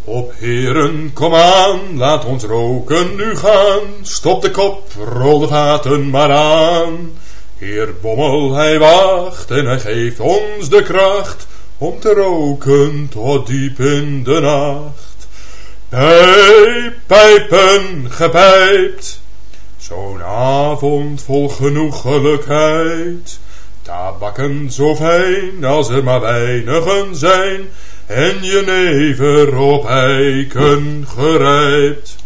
Op heren, kom aan, laat ons roken nu gaan. Stop de kop, rol de vaten maar aan. Heer Bommel, hij wacht en hij geeft ons de kracht om te roken tot diep in de nacht. Pijpen gepijpt, zo'n avond vol genoegelijkheid. Tabakken zo fijn als er maar weinigen zijn, en jenever op eiken gerijpt.